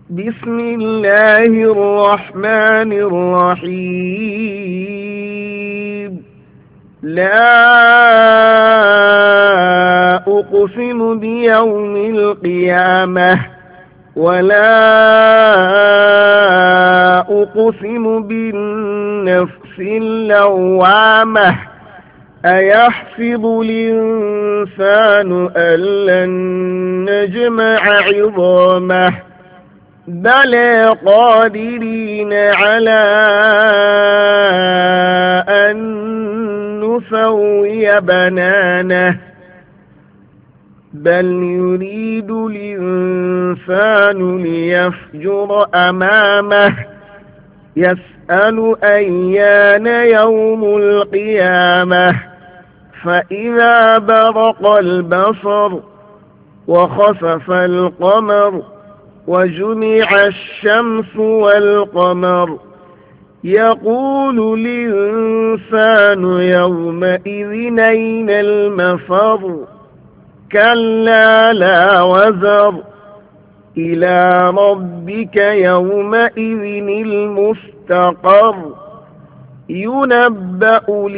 بسم الله الرحمن الرحيم. لا أقسم بيوم القيامة ولا أقسم بالنفس اللوامة. أيحسب الإنسان أن لن نجمع عظامه بلى قادرين على أن نسوي بنانه بل يريد الإنسان ليفجر أمامه يسأل أيان يوم القيامة فإذا برق البصر وخسف القمر وجمع الشمس والقمر يقول الإنسان يومئذ أين المفر كلا لا وزر إلى ربك يومئذ المستقر ينبأ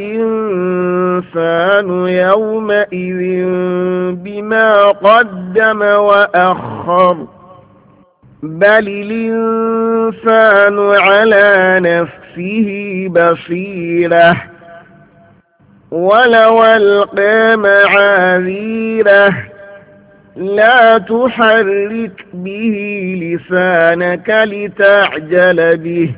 الإنسان يومئذ بما قدم وأخر بل الإنسان على نفسه بصيرة ولو ألقى معاذيره لا تحرك به لسانك لتعجل به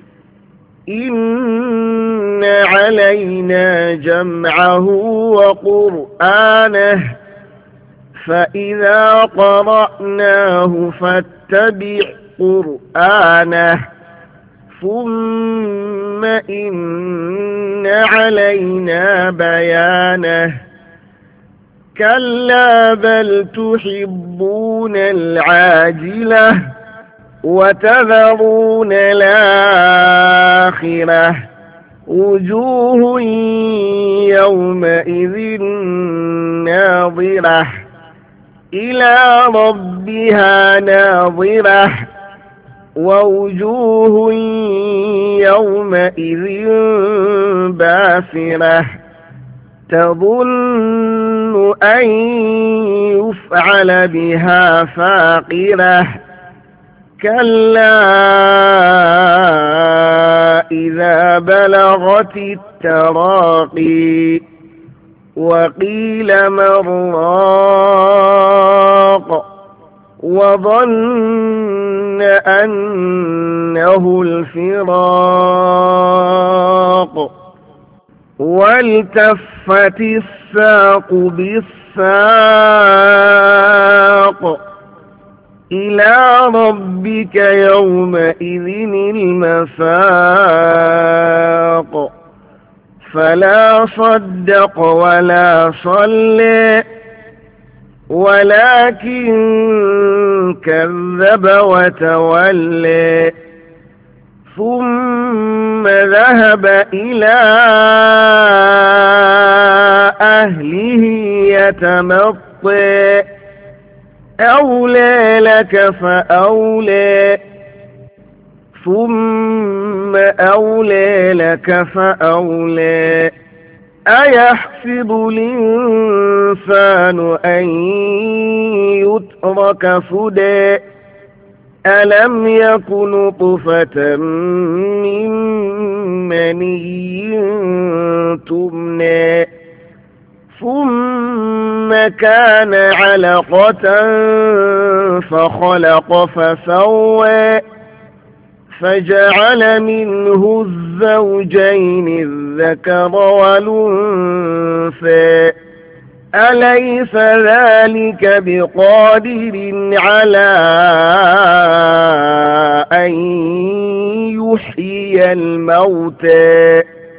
إن علينا جمعه وقرآنه فإذا قرأناه فاتبع قرآنه ثم إن علينا بيانه كلا بل تحبون العاجلة وتذرون الآخرة وجوه يومئذ ناظرة إلى ربها ناظرة ووجوه يومئذ باسرة تظن أن يفعل بها فاقرة كلا إذا بلغت التراقي وقيل من راق وظن أنه الفراق والتفت الساق بالساق إلى ربك يومئذ المساق فلا صدق ولا صلى ولكن كذب وتولى ثم ذهب إلى أهله يتمطى أولى لك فأولى ثم أولى لك فأولى أيحسب الإنسان أن يترك سدى ألم يك نطفة من مني تمنى ثم كان علقة فخلق فسوى فجعل منه الزوجين الذكر والأنثى أليس ذلك بقادر على أن يحيي الموتى